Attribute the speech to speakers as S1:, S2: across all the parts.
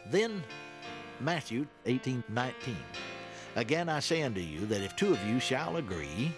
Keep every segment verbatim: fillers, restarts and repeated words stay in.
S1: Then Matthew eighteen nineteen. Again I say unto you, that if two of you shall agree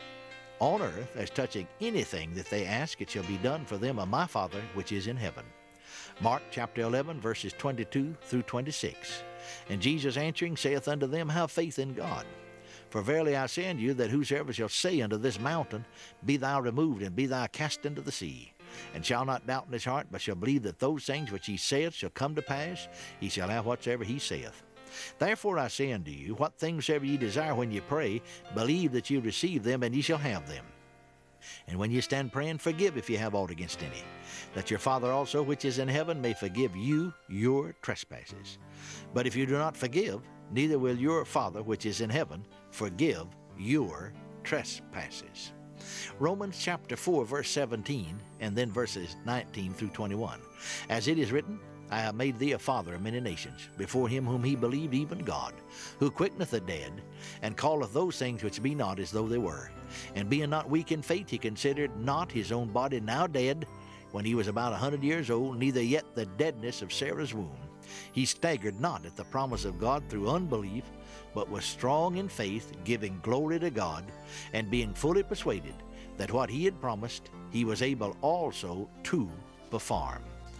S1: on earth as touching anything that they ask, it shall be done for them of my Father which is in heaven. Mark chapter eleven, verses twenty-two through twenty-six. And Jesus answering saith unto them, Have faith in God. For verily I say unto you, that whosoever shall say unto this mountain, Be thou removed, and be thou cast into the sea, and shall not doubt in his heart, but shall believe that those things which he saith shall come to pass, he shall have whatsoever he saith. Therefore I say unto you, what things soever ye desire when ye pray, believe that ye receive them, and ye shall have them. And when ye stand praying, forgive if ye have aught against any, that your Father also which is in heaven may forgive you your trespasses. But if you do not forgive, neither will your Father which is in heaven forgive your trespasses. Romans chapter four, verse seventeen, and then verses nineteen through twenty-one. As it is written, I have made thee a father of many nations, before him whom he believed, even God, who quickeneth the dead, and calleth those things which be not as though they were. And being not weak in faith, he considered not his own body now dead, when he was about a hundred years old, neither yet the deadness of Sarah's womb. He staggered not at the promise of God through unbelief, but was strong in faith, giving glory to God, and being fully persuaded that what he had promised, he was able also to perform.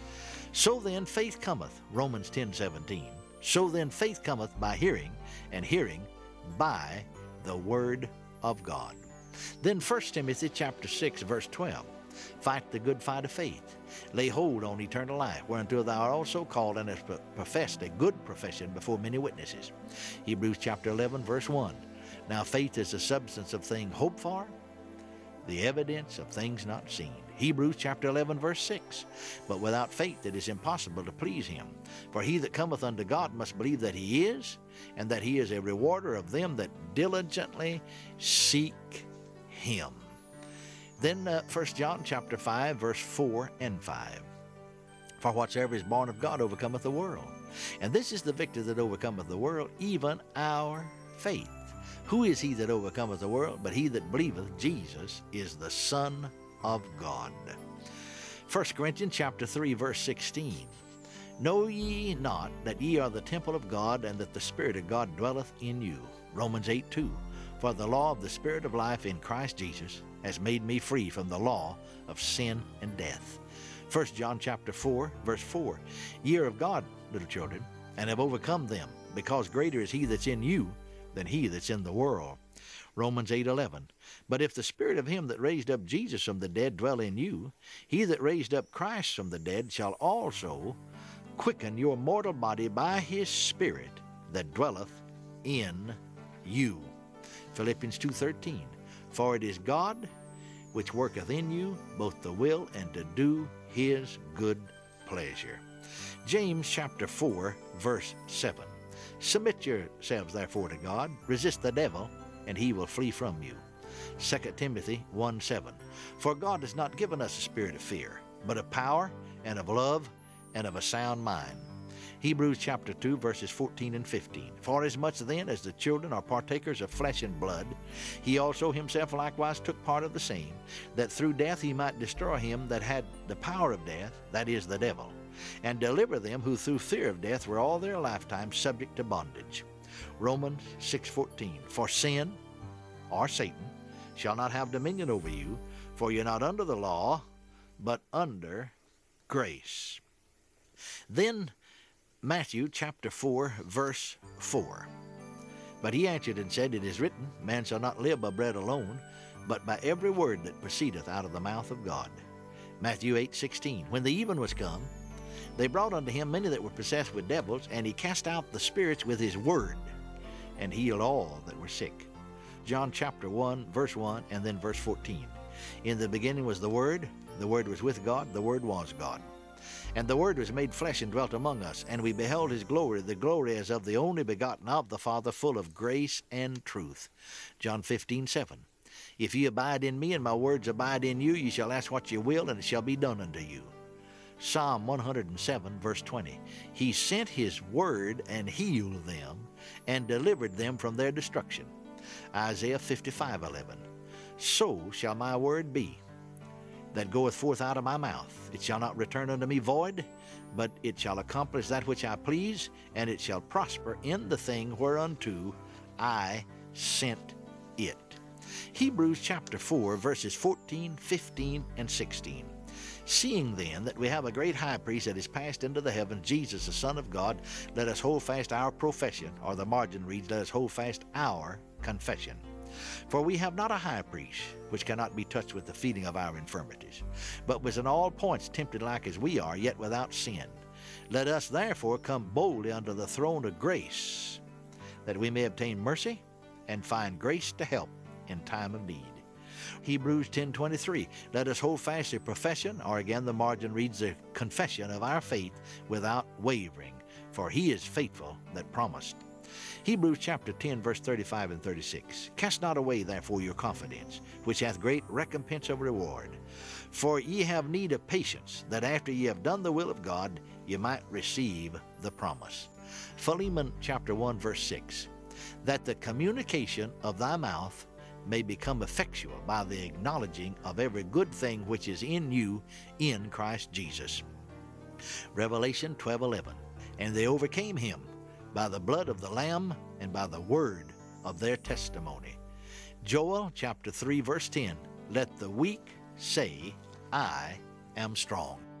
S1: So then faith cometh, Romans ten seventeen. So then faith cometh by hearing, and hearing by the word of God. Then First Timothy chapter six, verse twelve. Fight the good fight of faith. Lay hold on eternal life, whereunto thou art also called, and hast professed a good profession before many witnesses. Hebrews chapter eleven, verse one. Now faith is the substance of things hoped for, the evidence of things not seen. Hebrews chapter eleven, verse six. But without faith it is impossible to please him. For he that cometh unto God must believe that he is, and that he is a rewarder of them that diligently seek him. Then uh, First John chapter five, verse four and five. For whatsoever is born of God overcometh the world. And this is the victory that overcometh the world, even our faith. Who is he that overcometh the world? But he that believeth Jesus is the Son of God. First Corinthians chapter three, verse sixteen. Know ye not that ye are the temple of God, and that the Spirit of God dwelleth in you? Romans eight two. For the law of the Spirit of life in Christ Jesus has made me free from the law of sin and death. First John chapter four, verse four. Ye are of God, little children, and have overcome them, because greater is he that's in you than he that's in the world. Romans eight eleven. But if the Spirit of him that raised up Jesus from the dead dwell in you, he that raised up Christ from the dead shall also quicken your mortal body by his Spirit that dwelleth in you. Philippians two thirteen. For it is God which worketh in you both the will and to do his good pleasure. James chapter four, verse seven. Submit yourselves therefore to God, resist the devil, and he will flee from you. Second Timothy one seven. For God has not given us a spirit of fear, but of power, and of love, and of a sound mind. Hebrews chapter two, verses fourteen and fifteen. For as much then as the children are partakers of flesh and blood, he also himself likewise took part of the same, that through death he might destroy him that had the power of death, that is, the devil, and deliver them who through fear of death were all their lifetime subject to bondage. Romans six fourteen. For sin, or Satan, shall not have dominion over you, for you're not under the law, but under grace. Then Matthew chapter four, verse four. But he answered and said, It is written, Man shall not live by bread alone, but by every word that proceedeth out of the mouth of God. Matthew eight sixteen. When the even was come, they brought unto him many that were possessed with devils, and he cast out the spirits with his word, and healed all that were sick. John chapter one, verse one, and then verse fourteen. In the beginning was the Word, the Word was with God, the Word was God. And the Word was made flesh and dwelt among us, and we beheld his glory, the glory as of the only begotten of the Father, full of grace and truth. John fifteen seven. If ye abide in me, and my words abide in you, ye shall ask what ye will, and it shall be done unto you. Psalm one hundred seven, verse twenty. He sent his word and healed them, and delivered them from their destruction. Isaiah fifty-five eleven. So shall my word be that goeth forth out of my mouth. It shall not return unto me void, but it shall accomplish that which I please, and it shall prosper in the thing whereunto I sent it. Hebrews chapter four, verses fourteen, fifteen, and sixteen. Seeing then that we have a great high priest that is passed into the heavens, Jesus the Son of God, let us hold fast our profession, or the margin reads, let us hold fast our confession. For we have not a high priest, which cannot be touched with the feeling of our infirmities, but was in all points tempted like as we are, yet without sin. Let us therefore come boldly unto the throne of grace, that we may obtain mercy and find grace to help in time of need. Hebrews ten twenty-three, let us hold fast the profession, or again the margin reads, the confession of our faith without wavering, for he is faithful that promised. Hebrews chapter ten, verse thirty-five and thirty-six. Cast not away therefore your confidence, which hath great recompense of reward. For ye have need of patience, that after ye have done the will of God, ye might receive the promise. Philemon chapter one, verse six. That the communication of thy mouth may become effectual by the acknowledging of every good thing which is in you in Christ Jesus. Revelation twelve eleven. And they overcame him by the blood of the Lamb and by the word of their testimony. Joel chapter three, verse ten. Let the weak say, I am strong.